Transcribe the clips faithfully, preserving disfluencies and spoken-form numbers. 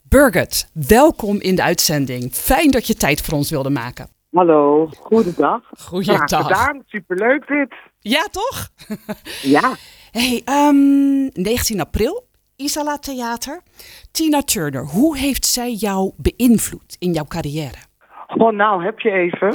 Birgit, welkom in de uitzending. Fijn dat je tijd voor ons wilde maken. Hallo, goedendag. Goeiedag. Graag gedaan, superleuk dit. Ja, toch? Ja. Hey, um, negentien april, Isala Theater. Tina Turner, hoe heeft zij jou beïnvloed in jouw carrière? Oh, nou, heb je even.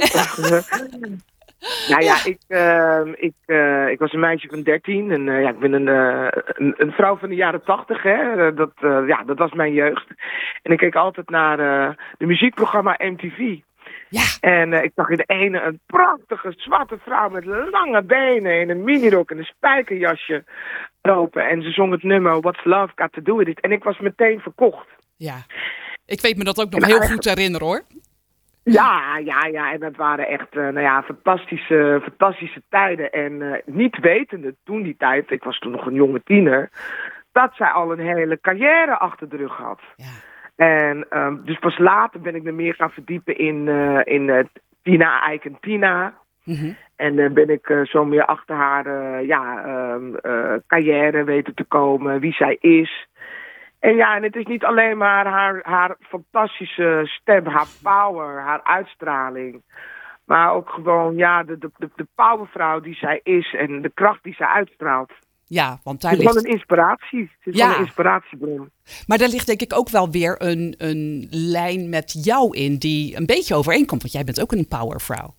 nou ja, Ja. ik, uh, ik, uh, ik was een meisje van dertien en uh, ja, ik ben een, uh, een, een vrouw van de jaren tachtig. Hè. Uh, dat, uh, ja, dat was mijn jeugd. En ik keek altijd naar uh, de muziekprogramma M T V. Ja. En uh, ik zag in de ene een prachtige zwarte vrouw met lange benen in een minirok en een spijkerjasje lopen. En ze zong het nummer What's Love Got to Do With It. En ik was meteen verkocht. Ja. Ik weet me dat ook nog En heel eigenlijk- goed herinneren, hoor. Ja, ja, ja. En dat waren echt uh, nou ja, fantastische, fantastische tijden. En uh, niet wetende toen die tijd, ik was toen nog een jonge tiener, dat zij al een hele carrière achter de rug had. Ja. En um, dus pas later ben ik me meer gaan verdiepen in, uh, in uh, Tina Eiken Tina. Mhm. En dan ben ik uh, zo meer achter haar uh, ja, um, uh, carrière weten te komen, wie zij is. En ja, en het is niet alleen maar haar, haar fantastische stem, haar power, haar uitstraling. Maar ook gewoon ja, de, de, de, de powervrouw die zij is en de kracht die zij uitstraalt. Ja, want daar Het is gewoon ligt... een inspiratie. Het is Ja. gewoon een inspiratiebron. Maar daar ligt denk ik ook wel weer een, een lijn met jou in die een beetje overeenkomt. Want jij bent ook een powervrouw.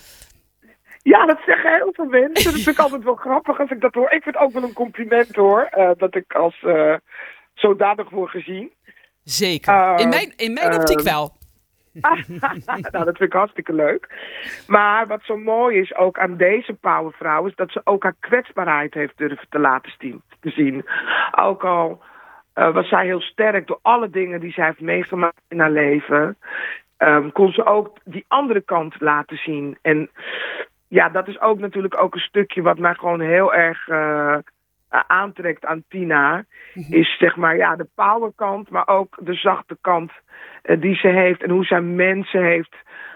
Ja, dat zeggen heel veel mensen. Dat vind ik altijd wel grappig als ik dat hoor. Ik vind het ook wel een compliment hoor, uh, dat ik als uh, zodanig word gezien. Zeker. Uh, in mijn, in mijn uh, optiek wel. nou, dat vind ik hartstikke leuk. Maar wat zo mooi is ook aan deze powervrouw is dat ze ook haar kwetsbaarheid heeft durven te laten zien. Te zien. Ook al uh, was zij heel sterk door alle dingen die zij heeft meegemaakt in haar leven, um, kon ze ook die andere kant laten zien. En ja, dat is ook natuurlijk ook een stukje wat mij gewoon heel erg uh, aantrekt aan Tina. Mm-hmm. Is zeg maar ja, de powerkant, maar ook de zachte kant uh, die ze heeft. En hoe zij mensen heeft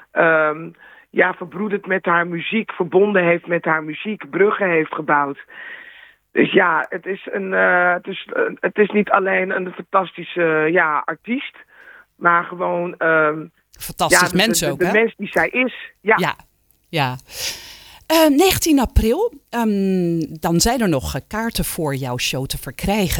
um, ja, verbroederd met haar muziek, verbonden heeft met haar muziek, bruggen heeft gebouwd. Dus ja, het is, een, uh, het is, uh, het is niet alleen een fantastische uh, ja, artiest, maar gewoon um, fantastisch ja, de, mens de, de, ook, de hè? mens die zij is. Ja. Ja, ja. Uh, negentien april, um, dan zijn er nog uh, kaarten voor jouw show te verkrijgen.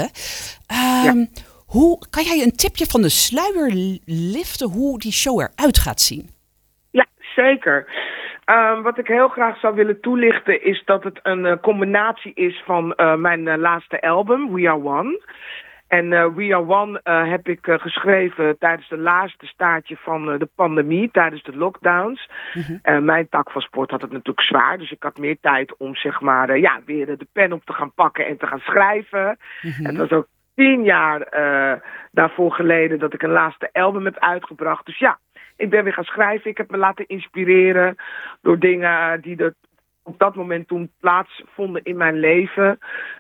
Um, ja. Hoe, kan jij een tipje van de sluier liften hoe die show eruit gaat zien? Ja, zeker. Um, wat ik heel graag zou willen toelichten is dat het een uh, combinatie is van uh, mijn uh, laatste album, We Are One. En uh, We Are One uh, heb ik uh, geschreven tijdens de laatste staartje van uh, de pandemie, tijdens de lockdowns. Mm-hmm. Uh, mijn tak van sport had het natuurlijk zwaar, dus ik had meer tijd om zeg maar uh, ja, weer uh, de pen op te gaan pakken en te gaan schrijven. Mm-hmm. Het was ook tien jaar uh, daarvoor geleden dat ik een laatste album heb uitgebracht. Dus ja, ik ben weer gaan schrijven. Ik heb me laten inspireren door dingen die er op dat moment toen plaatsvonden in mijn leven.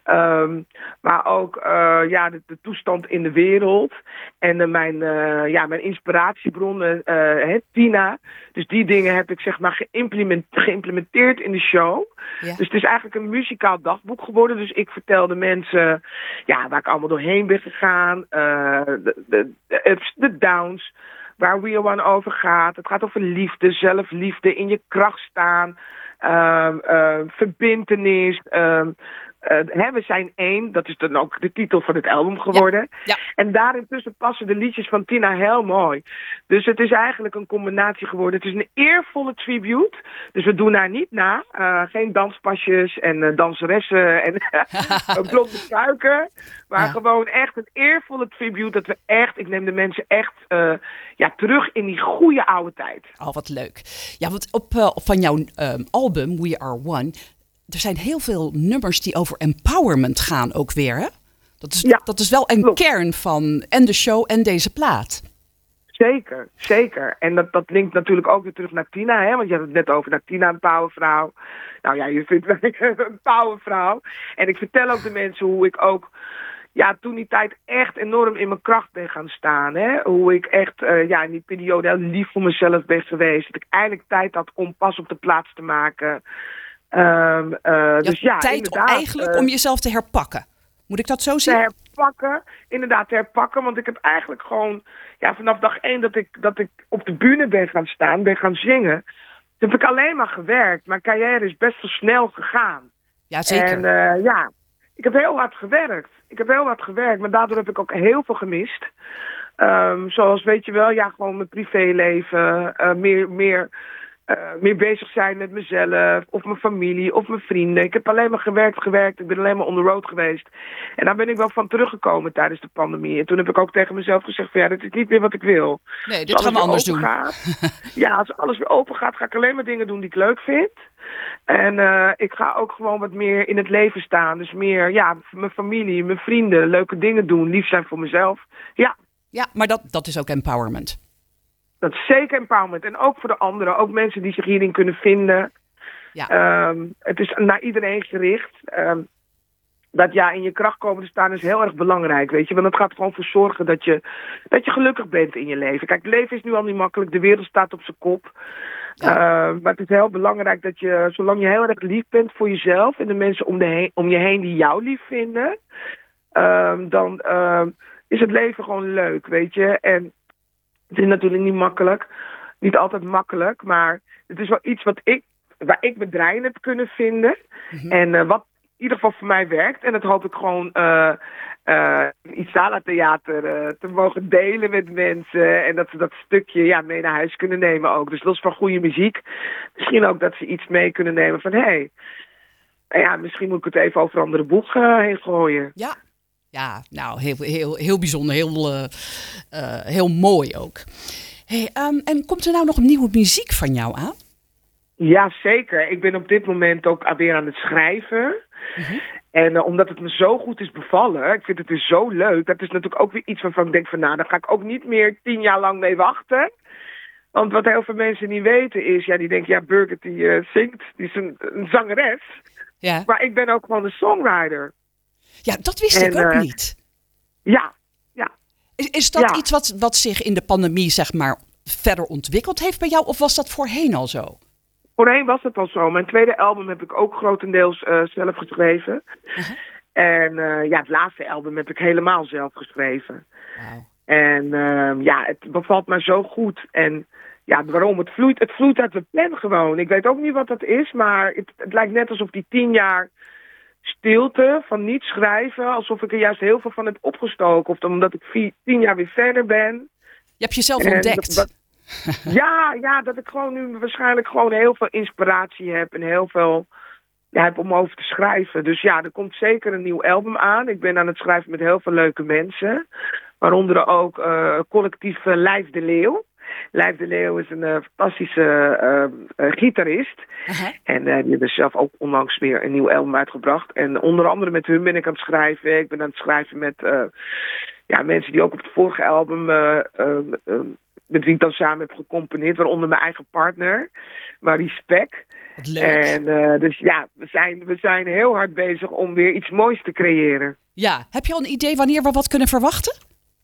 Um, maar ook uh, ja, de, de toestand in de wereld. En uh, mijn, uh, ja, mijn inspiratiebronnen, uh, uh, Tina. Dus die dingen heb ik zeg maar geïmplement, geïmplementeerd in de show. Ja. Dus het is eigenlijk een muzikaal dagboek geworden. Dus ik vertelde mensen ja, waar ik allemaal doorheen ben gegaan. Uh, de, de, de ups, de downs. Waar We Are One over gaat. Het gaat over liefde, zelfliefde, in je kracht staan. Uh, uh, verbintenis. Uh, uh, hè, we zijn één. Dat is dan ook de titel van het album geworden. Ja, ja. En daarin tussen passen de liedjes van Tina heel mooi. Dus het is eigenlijk een combinatie geworden. Het is een eervolle tribute. Dus we doen haar niet na. Uh, geen danspasjes en uh, danseressen en een blonde kuiken. Maar ja. Gewoon echt een eervolle tribute. Dat we echt, ik neem de mensen echt uh, ja, terug in die goede oude tijd. Oh, wat leuk. Ja, want op, uh, van jouw um, album We Are One, er zijn heel veel nummers die over empowerment gaan ook weer, hè? Dat is, ja, dat is wel een klopt. Kern van en de show en deze plaat. Zeker, zeker. En dat, dat linkt natuurlijk ook weer terug naar Tina, hè? Want je had het net over naar Tina, een powervrouw. Nou ja, je vindt mij een powervrouw. En ik vertel ook de mensen hoe ik ook ja, toen die tijd echt enorm in mijn kracht ben gaan staan. Hè? Hoe ik echt uh, ja, in die periode heel lief voor mezelf ben geweest. Dat ik eindelijk tijd had om pas op de plaats te maken. Um, uh, dus ja, tijd inderdaad, eigenlijk uh, om jezelf te herpakken. Moet ik dat zo te zien? herpakken. Inderdaad, te herpakken. Want ik heb eigenlijk gewoon, ja, vanaf dag één dat ik, dat ik op de bühne ben gaan staan, ben gaan zingen, toen heb ik alleen maar gewerkt. Mijn carrière is best wel snel gegaan. Ja, zeker. En uh, ja, ik heb heel hard gewerkt. Ik heb heel hard gewerkt, maar daardoor heb ik ook heel veel gemist. Um, zoals, weet je wel, ja, gewoon mijn privéleven, uh, meer, meer, uh, meer bezig zijn met mezelf, of mijn familie, of mijn vrienden. Ik heb alleen maar gewerkt, gewerkt. Ik ben alleen maar on the road geweest. En daar ben ik wel van teruggekomen tijdens de pandemie. En toen heb ik ook tegen mezelf gezegd van, ja, dit is niet meer wat ik wil. Nee, dit gaan we anders doen. Gaat, ja, als alles weer open gaat, ga ik alleen maar dingen doen die ik leuk vind. En uh, ik ga ook gewoon wat meer in het leven staan. Dus meer, ja, mijn familie, mijn vrienden, leuke dingen doen, lief zijn voor mezelf. Ja. Ja, maar dat, dat is ook empowerment. Dat is zeker empowerment. En ook voor de anderen. Ook mensen die zich hierin kunnen vinden. Ja. Um, het is naar iedereen gericht. Um, dat ja, in je kracht komen te staan is heel erg belangrijk, weet je. Want het gaat gewoon voor zorgen dat je, dat je gelukkig bent in je leven. Kijk, het leven is nu al niet makkelijk. De wereld staat op zijn kop. Ja. Uh, maar het is heel belangrijk dat je, zolang je heel erg lief bent voor jezelf en de mensen om, de heen, om je heen die jou lief vinden, um, dan uh, is het leven gewoon leuk, weet je. En het is natuurlijk niet makkelijk, niet altijd makkelijk, maar het is wel iets wat ik, waar ik mijn draai in heb kunnen vinden. Mm-hmm. En uh, wat in ieder geval voor mij werkt. En dat hoop ik gewoon uh, uh, Isala Theater uh, te mogen delen met mensen. En dat ze dat stukje ja, mee naar huis kunnen nemen ook. Dus los van goede muziek. Misschien ook dat ze iets mee kunnen nemen van, hé, hey, ja, misschien moet ik het even over een andere boeg uh, heen gooien. Ja, ja, nou, heel, heel, heel bijzonder. Heel, uh, uh, heel mooi ook. Hey, um, en komt er nou nog nieuwe muziek van jou aan? Ja, zeker. Ik ben op dit moment ook weer aan het schrijven. Mm-hmm. En uh, omdat het me zo goed is bevallen, ik vind het dus zo leuk. Dat is natuurlijk ook weer iets waarvan ik denk van, nou, daar ga ik ook niet meer tien jaar lang mee wachten. Want wat heel veel mensen niet weten is, ja, die denken, ja, Birgit die uh, zingt, die is een, een zangeres. Ja. Maar ik ben ook gewoon een songwriter. Ja, dat wist en, ik ook uh, niet. Ja, ja. Is, is dat ja. iets wat, wat zich in de pandemie, zeg maar, verder ontwikkeld heeft bij jou? Of was dat voorheen al zo? Voorheen was het al zo. Mijn tweede album heb ik ook grotendeels uh, zelf geschreven. Uh-huh. En uh, ja, het laatste album heb ik helemaal zelf geschreven. Wow. En uh, ja, het bevalt me zo goed. En ja, waarom? Het vloeit, het vloeit uit de pen gewoon. Ik weet ook niet wat dat is, maar het, het lijkt net alsof die tien jaar stilte van niet schrijven, alsof ik er juist heel veel van heb opgestoken. Of omdat ik vier, tien jaar weer verder ben. Je hebt jezelf en ontdekt. Dat, dat, ja, ja, dat ik gewoon nu waarschijnlijk gewoon heel veel inspiratie heb en heel veel ja, heb om over te schrijven. Dus ja, er komt zeker een nieuw album aan. Ik ben aan het schrijven met heel veel leuke mensen. Waaronder ook uh, collectief uh, Lijf de Leeuw. Lijf de Leeuw is een uh, fantastische uh, uh, gitarist. Uh-huh. En uh, die hebben zelf ook onlangs weer een nieuw album uitgebracht. En onder andere met hun ben ik aan het schrijven. Ik ben aan het schrijven met uh, ja, mensen die ook op het vorige album Uh, uh, uh, met wie ik dan samen heb gecomponeerd, waaronder mijn eigen partner, Marie Spek. En uh, dus ja, we zijn, we zijn heel hard bezig om weer iets moois te creëren. Ja, heb je al een idee wanneer we wat kunnen verwachten?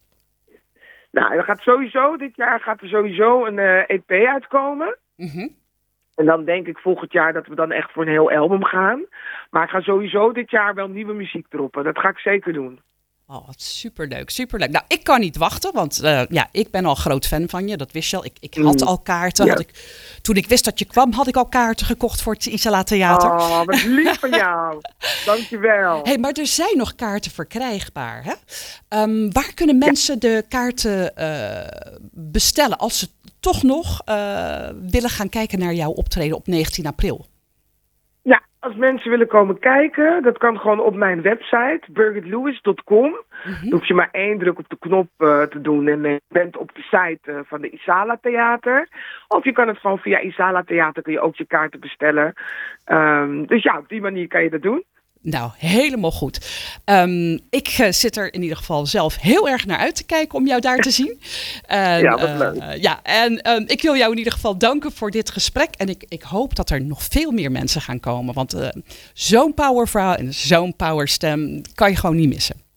Nou, er gaat sowieso, dit jaar gaat er sowieso een uh, E P uitkomen. Mm-hmm. En dan denk ik volgend jaar dat we dan echt voor een heel album gaan. Maar ik ga sowieso dit jaar wel nieuwe muziek droppen. Dat ga ik zeker doen. Oh, wat superleuk, superleuk. Nou, ik kan niet wachten, want uh, ja, ik ben al groot fan van je. Dat wist je al. Ik, ik had al kaarten. Ja. Had ik, toen ik wist dat je kwam, had ik al kaarten gekocht voor het Isala Theater. Oh, wat lief van jou. Dankjewel. Hey, maar er zijn nog kaarten verkrijgbaar, hè? Um, waar kunnen mensen ja. de kaarten uh, bestellen als ze toch nog uh, willen gaan kijken naar jouw optreden op negentien april? Ja, als mensen willen komen kijken, dat kan gewoon op mijn website, birgit lewis dot com. Mm-hmm. Dan hoef je maar één druk op de knop uh, te doen en je bent op de site uh, van de Isala Theater. Of je kan het gewoon via Isala Theater, kun je ook je kaarten bestellen. Um, dus ja, op die manier kan je dat doen. Nou, helemaal goed. Um, ik uh, zit er in ieder geval zelf heel erg naar uit te kijken om jou daar te zien. En, ja, wat leuk. Uh, ja, en um, ik wil jou in ieder geval danken voor dit gesprek. En ik, ik hoop dat er nog veel meer mensen gaan komen. Want uh, zo'n powervrouw en zo'n powerstem kan je gewoon niet missen.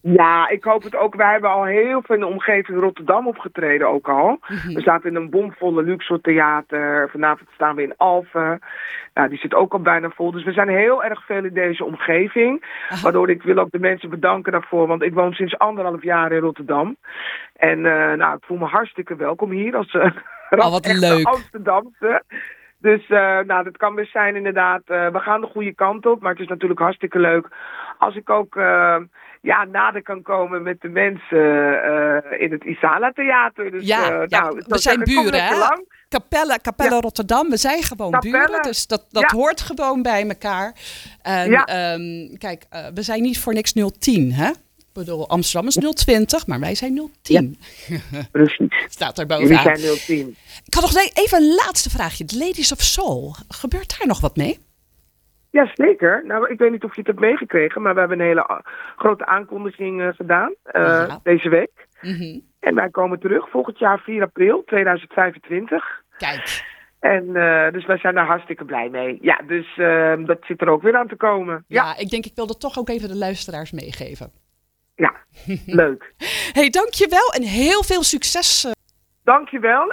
Ja, ik hoop het ook. Wij hebben al heel veel in de omgeving Rotterdam opgetreden ook al. Mm-hmm. We zaten in een bomvolle Luxor Theater. Vanavond staan we in Alphen. Nou, die zit ook al bijna vol. Dus we zijn heel erg veel in deze omgeving. Aha. Waardoor ik wil ook de mensen bedanken daarvoor. Want ik woon sinds anderhalf jaar in Rotterdam. En uh, nou, ik voel me hartstikke welkom hier als uh, Oh, wat leuk. Amsterdamse. Dus uh, nou, dat kan best zijn inderdaad. Uh, we gaan de goede kant op. Maar het is natuurlijk hartstikke leuk als ik ook uh, ja, nader kan komen met de mensen uh, in het Isala Theater. Dus, ja, uh, ja nou, we zijn zeggen, buren, hè? Capelle, Capelle ja. Rotterdam, we zijn gewoon Capelle. buren. Dus dat, dat ja. hoort gewoon bij elkaar. En ja. um, kijk, uh, we zijn niet voor niks nul tien, hè? Ik bedoel, Amsterdam is nul twintig, maar wij zijn nul tien. Ja, precies. Staat er bovenaan. Jullie zijn nul tien. Ik had nog even een laatste vraagje. The Ladies of Soul. Gebeurt daar nog wat mee? Ja, zeker. Nou, ik weet niet of je het hebt meegekregen, maar we hebben een hele grote aankondiging uh, gedaan uh, ja. deze week. Mm-hmm. En wij komen terug volgend jaar vier april tweeduizend vijfentwintig. Kijk. En uh, dus wij zijn daar hartstikke blij mee. Ja, dus uh, dat zit er ook weer aan te komen. Ja, ja. ik denk ik wil dat toch ook even de luisteraars meegeven. Ja, leuk. Hey, dankjewel en heel veel succes. Dankjewel.